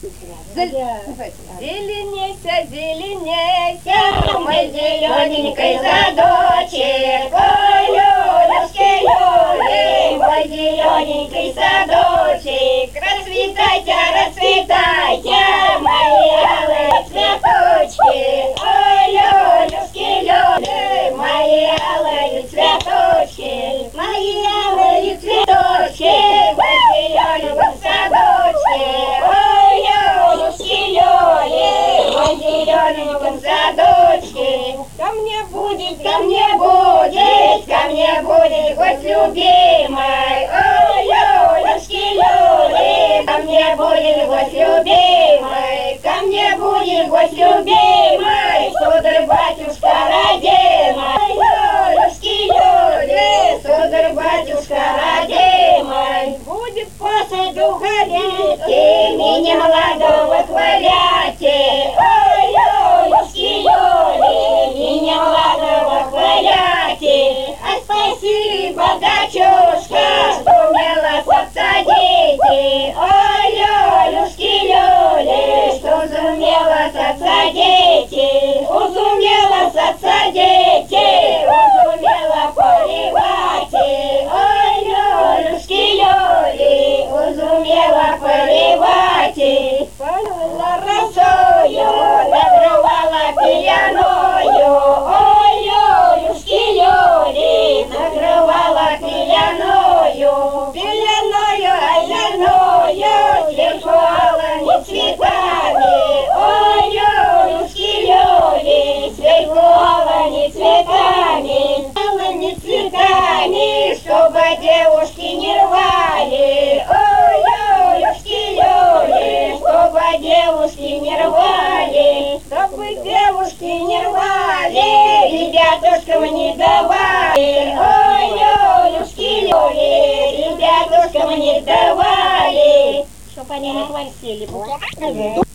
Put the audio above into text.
Зеленейся, зеленейся, мой зелененький садочек. Ой, Люлюшки, Люли, мой зелененький садочек. Расцветайте, расцветайте, мои алые цветочки. Ой, Люлюшки, Люли, мои алые цветочки. Мои алые цветочки в зелененьком садочке. Ой, Люлюшки, Люли, в зелененьком садочке. Ко мне будет гость любимый. Ой, Люлюшки, Люли, ко мне будет гость любимый. Ко мне будет гость любимый, сударь батюшка родимый. Ой, Люлюшки, Люли, сударь батюшка родимый. Будет по саду ходить и меня молодого хваляйте. Ой, Люлюшки, Люли, меня молодого хваляйте. А спасибо, дочушка, что умела подсадите. Ой, Люлюшки, Люли, что сумела подсадите. Узумела подсадите, узумела поливайте. Ой, Люлюшки, Люли, узумела поливайте. Полила росою, накрывала пеленою. Ой, Люлюшки, Люли, накрывала пеленою. Пеленою, озерною, сверху алыми цветами. Ой, Люлюшки, Люли, сверху алыми цветами. Алыми цветами, чтобы девушки не рвали. Ой, Люлюшки, Люли, чтобы девушки не рвали. Чтобы девушки не рвали, ребятушкам не давали. Ой, Люлюшки, Люли, ребятушкам не давали. Чтоб они не хватили.